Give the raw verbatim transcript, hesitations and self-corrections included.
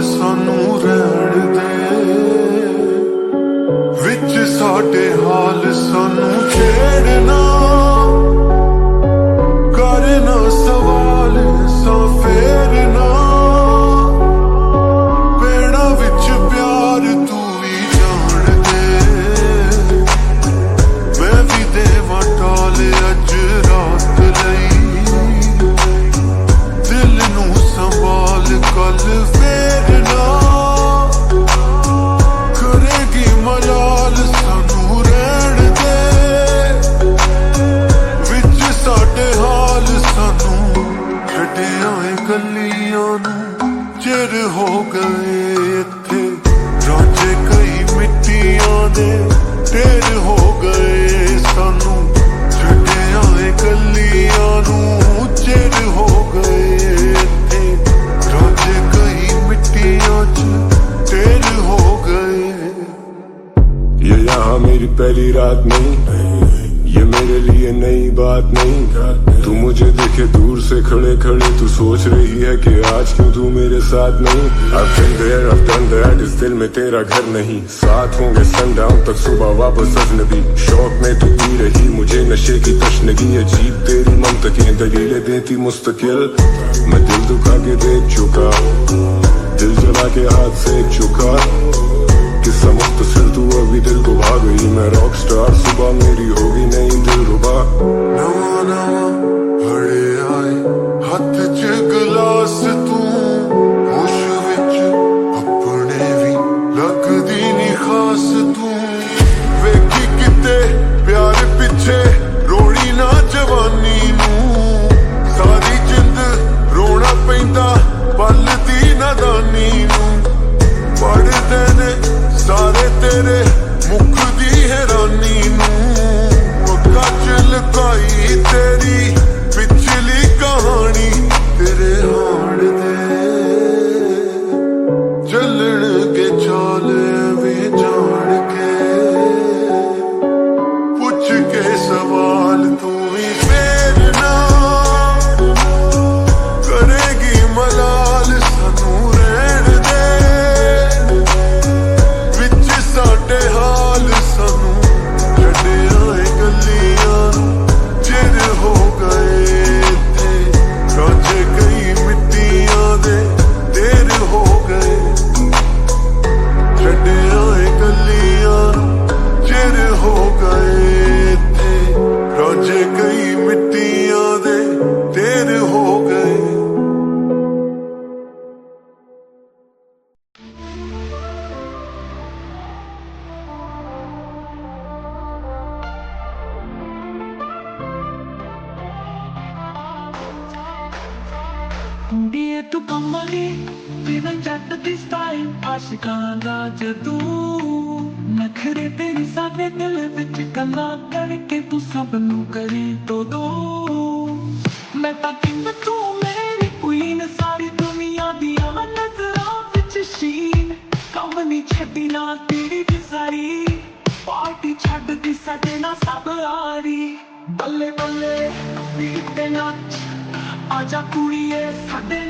सानू रहण दे विच साडे हाल सानू छेड़ना करना सवाल सा फेरना पेड़ा विच प्यार तू ही जान दे मैं भी देवा टाल अज रात लई दिल नू संभाल कल फेरना करेगी मलाल सानू रहण दे विच साडे हाल सानू छड्डिया गलियां नू चिर हो गए इत्थे रांझे कई मिट्टियां दे ढेर हो गए सानू छड्डिया गलियां नू चिर हो गए इत्थे रांझे कई मिट्टियां च ढेर हो गए। ये यहाँ मेरी पहली रात नहीं, ये मेरे लिए नई बात नहीं। तू मुझे देखे दूर से खड़े खड़े तू सोच रही है कि आज क्यों तू मेरे साथ नहीं। I've been there, I've done that, इस दिल में तेरा घर नहीं। साथ होंगे sundown तक सुबह वापस अजनबी। शौक में तू पी रही मुझे नशे की तशनगी। अजीब तेरी मंतकें दलीलें देती मुस्तकिल। मैं दिल दुखा के देख चुका, दिल जला के हाथ से चुका। किस्सा मुख्तसर तू अभी दिल को भाग गई। मैं रॉक स्टार सुबह मेरी होगी नहीं दिल रुबा। नवा नवा फड़े आए हथ च गिलास तू होश विच अपने भी लगदी नी खास तू वेखी किते प्यार पिछे रोड़ी ना जवानी नू सारी जिंद रोना पैंदा पल दी नादानी नू पढ़दे ने सारे तेरे मुख दी हैरानी नू अक्खां च लुकाई तेरी पिछली कहानी तेरे हाण दे चलण के चाल वे जान के पुछ के सवाल तू ही फेरना करेगी मलाल सानू रहण दे विच साडे हाल सानू छड्डिया गलियां चिर हो गए इत्थे रांझे कई मिट्टियां दे ढेर हो गए छड्डिया गलियां चिर हो गए इत्थे रांझे कई मिट्टियां दे ढेर हो गए। कुड़िए तू कमली बिना जट दी स्टाइल आशिकां दा जदू नखरे तेरी साडे दिल विच गल्लां करके तू सब नू करी तो दो मैं तां किंग तू मेरी क्वीन सारी दुनिया दियां नजरां विच शीन कम नी छड्डी ना तेरी दी सारी पार्टी छड्ड दी साडे ना सब यारी बल्ले बल्ले बीट ते नच आजा कुड़िए साडे